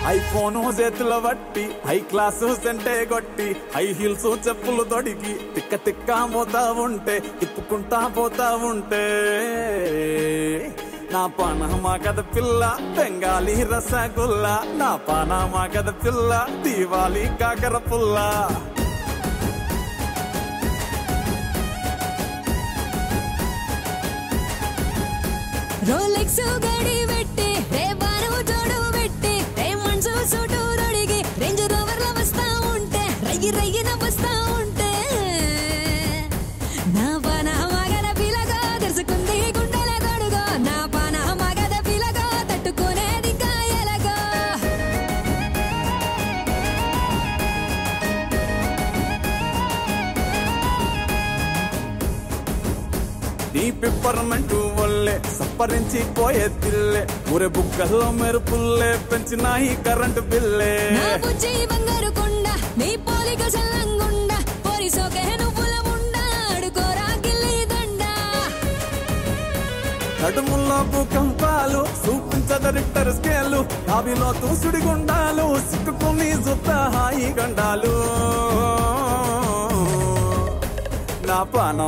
iPhone చేతుల బట్టి high class సెంటే కొట్టి హై హీల్స్ చెప్పులు తొడిగి తిక్క తిక్క పోతా ఉంటే తిప్పుకుంటా పోతా ఉంటే నా పానమా కథ పిల్ల బెంగాలీ రసగుల్లా నా పానమా కథ పిల్ల దీవాలి కాకర పుల్ల రోలెక్స్ గడి పెట్టి రేబాను జోడు పెట్టి రేమండ్స్ సూటు తొడిగి రేంజ్ రోవర్ల వస్తా ఉంటే రయ్యి రయ్యిన వస్తా ఉంటే నా పానమా కథ పిల్లగా తెరుచుకుంది గుండెల గడుగో నా పానమా కథ పిల్లగా తట్టుకునేది ఇంకా ఎలాగో నీ పిప్పర్మెంటు వల్లే సప్పరించి పోయే తిల్లే ఊరే బుక్కల్లో మెరుపుల్లే పెంచినాయి కరెంటు బిల్లే నా బుజ్జి బంగారు కొండ నీ పోలిక చల్లంగుండ పోరి సోకే నువ్వుల ముండ అడుకోరా గిల్లి దండ నడుముల్లో భూకంపాలు చూపించద రిక్టర్ స్కేలు నావిలో తూసుడి గుండాలు సిక్కుకుని జుత్త హాయి గండాలు నా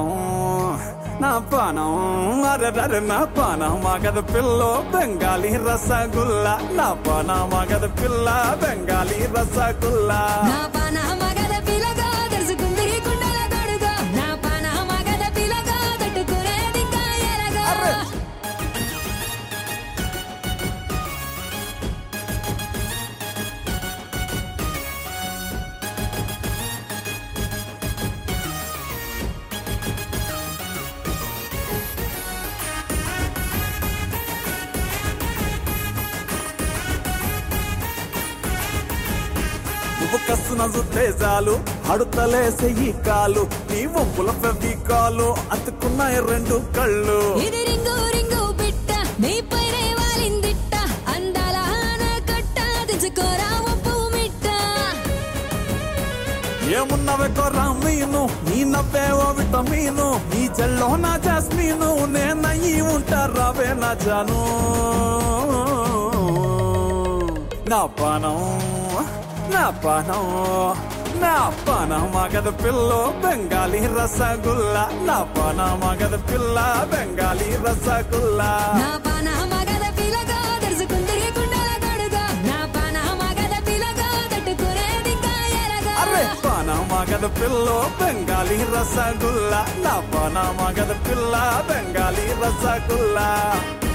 పానం అరెరరె నా పానం మగద పిల్ల బెంగాలీ రసగుల్లా నా పానం మగద పిల్ల బెంగాలీ రసగుల్లా నా పానమా కథ పిల్లగా తెరుచుకుంది గుండెల గడుగో నా పానమా కథ పిల్లగా తట్టుకునేది ఇంకా ఎలాగో నువ్వు కస్తున జుత్తేజాలు అడుతలేసే ఈ కాలు నీ వంపుల ఫెవికాలు అతుకున్నాయి రెండు కళ్ళు ఇది రింగు రింగు బిట్ట నీ పైనే వాలిందిట్ట అందాల ఆనకట్ట తెచ్చుకోరా ఒప్పు మిట్ట ఏమున్నవే కొర్రా మీను నీ నవ్వేవో విటమీను నీ చెల్లో నా జాస్మీను నేనయ్యి ఉంటారావే నా జాను నా పానం మగద పిల్ల బెంగాలీ రసగుల్లా నా పానం మగద పిల్ల బెంగాలీ రసగుల్లా నా పానమా కథ పిల్లగా తెరుచుకుంది గుండెల గడుగో నా పానమా కథ పిల్లగా తట్టుకునేది ఇంకా ఎలాగో అరే పానం మగద పిల్ల బెంగాలీ రసగుల్లా నా పానం మగద పిల్ల బెంగాలీ రసగుల్లా